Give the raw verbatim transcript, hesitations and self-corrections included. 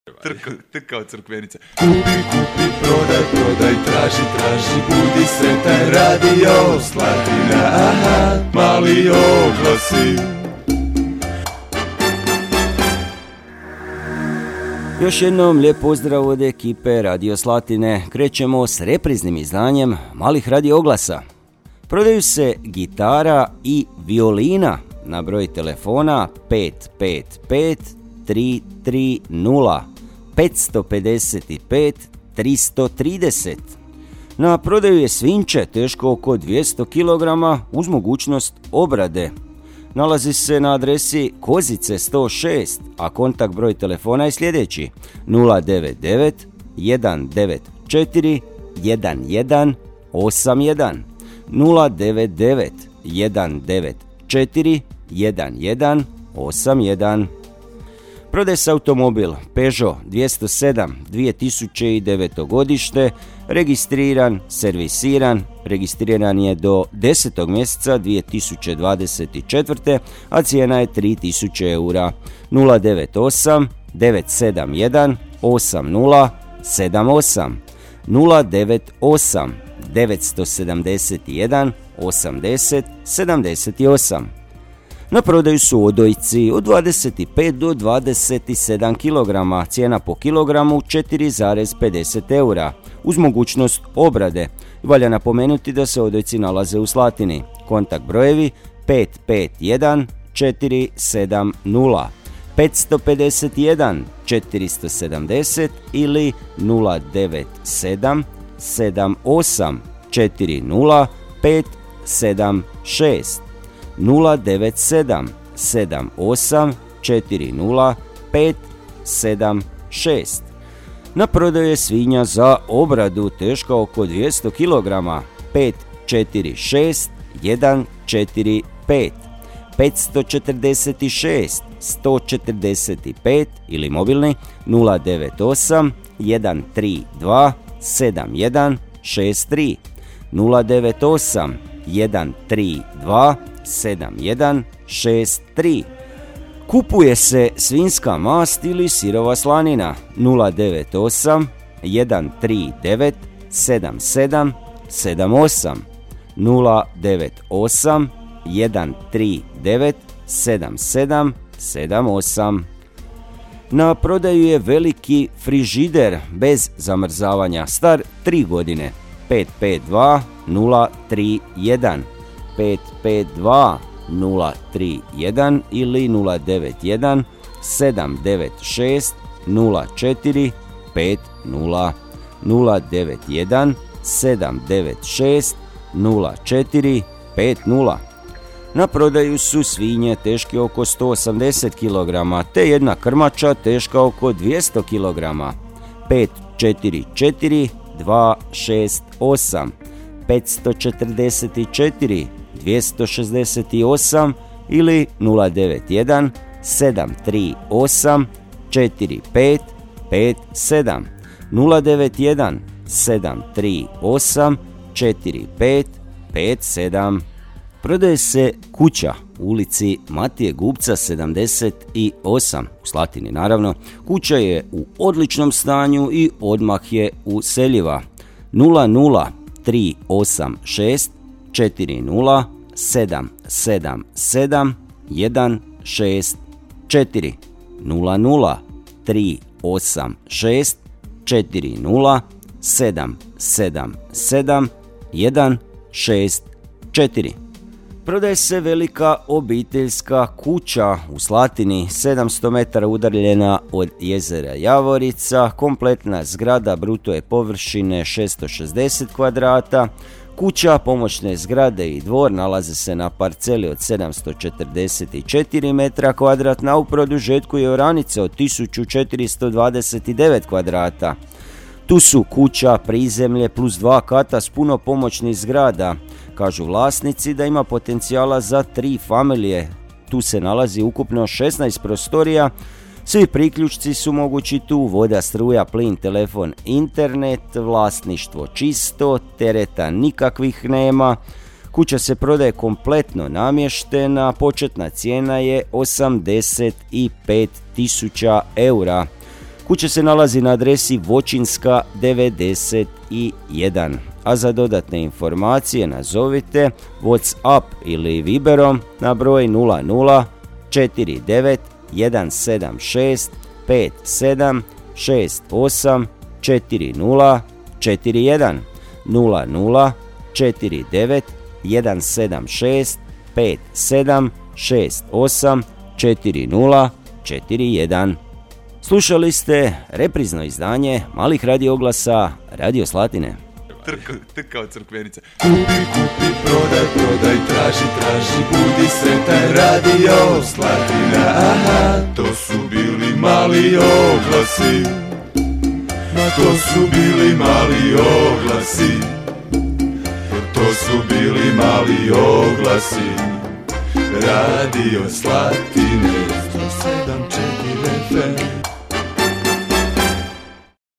Trka, trka od crkvenica. Kupi, kupi, prodaj, prodaj, traži, traži, budi sretan, Radio Slatina, aha, mali oglasi. Još jednom lijep pozdrav od ekipe Radio Slatine. Krećemo s repriznim izdanjem malih radio oglasa. Prodaju se gitara i violina na broj telefona pet pet pet tri tri nula pet pet pet tri tri nula. Na prodaju je svinče teško oko dvjesto kilograma uz mogućnost obrade. Nalazi se na adresi Kozice sto šest, a kontakt broj telefona je sljedeći nula devet devet jedan devet četiri jedan jedan osam jedan nula devet devet jedan devet četiri jedan jedan osam jedan. Prodaje se automobil Peugeot dvjesto sedam dvije tisuće devete. godište, registriran, servisiran, registriran je do desetog mjeseca dvije tisuće dvadeset četvrte. a cijena je tri tisuće eura. nula devet osam devet sedam jedan osam nula sedam osam nula devet osam devet sedam jedan osamdeset sedamdeset osam. Na prodaju su odojci od dvadeset pet do dvadeset sedam kilograma, cijena po kilogramu četiri zarez pedeset eura, uz mogućnost obrade. Valja napomenuti da se odojci nalaze u Slatini. Kontakt brojevi pet pet jedan četiri sedam nula pet pet jedan četiri sedamdeset ili nula devet sedam sedam osam četiri nula pet sedam šest nula devet sedam sedam osam četiri nula pet sedam šest. Na prodaju je svinja za obradu teška oko dvjesto kilograma pet četiri šest jedan četiri pet pet četiri šest sto četrdeset pet ili mobilni nula devet osam jedan tri dva sedam jedan šest tri nula devet osam jedan tri dva sedam jedan šest tri. Kupuje se svinjska mast ili sirova slanina nula devet osam jedan tri devet sedam sedam sedam osam nula devet osam jedan tri devet sedam sedam sedam osam. Na prodaju je veliki frižider bez zamrzavanja star tri godine pet pet dva nula tri jedan pet pet dva nula tri jedan ili nula devet jedan sedam devet šest nula četiri pet nula nula devet jedan sedam devet šest nula četiri pet nula. Na prodaju su svinje teške oko sto osamdeset kilograma te jedna krmača teška oko dvjesto kilograma pet četiri četiri dva šest osam pet četiri četiri dvjesto šezdeset osam ili nula devet jedan sedam tri osam četiri pet pet sedam nula devet jedan sedam tri osam četiri pet pet sedam. Prodaje se kuća u ulici Matije Gubca sedamdeset osam u Slatini naravno. Kuća je u odličnom stanju i odmah je useljiva nula nula tri osam šest četiri nula sedam sedam sedam jedan šest četiri nula nula tri osam šest četiri nula sedam sedam sedam jedan šest četiri. Prodaje se velika obiteljska kuća u Slatini, sedamsto metara udaljena od jezera Javorica, kompletna zgrada bruto je površine šesto šezdeset kvadrata. Kuća, pomoćne zgrade i dvor nalaze se na parceli od sedamsto četrdeset četiri metra kvadratna, u produžetku je oranica od tisuću četiristo dvadeset devet kvadrata. Tu su kuća, prizemlje plus dva kata s puno pomoćnih zgrada. Kažu vlasnici da ima potencijala za tri familije. Tu se nalazi ukupno šesnaest prostorija. Svi priključci su mogući tu, voda, struja, plin, telefon, internet, vlasništvo čisto, tereta nikakvih nema. Kuća se prodaje kompletno namještena, početna cijena je osamdeset pet tisuća eura. Kuća se nalazi na adresi Voćinska devedeset jedan, a za dodatne informacije nazovite WhatsApp ili Viberom na broj nula nula četiri devet jedan sedam šest pet sedam šest osam četiri nula četiri jedan nula nula četiri devet jedan sedam šest pet sedam šest osam četiri nula četiri jedan. Slušali ste reprizno izdanje malih radio oglasa Radio Slatine. Trka, trka od crkvenice. Kupi, kupi, prodaj, prodaj, traži, traži, budi sretan, Radio Slatina, aha. To su bili mali oglasi, to su bili mali oglasi, to su bili mali oglasi, Radio Slatine, sto sedam četiri F M.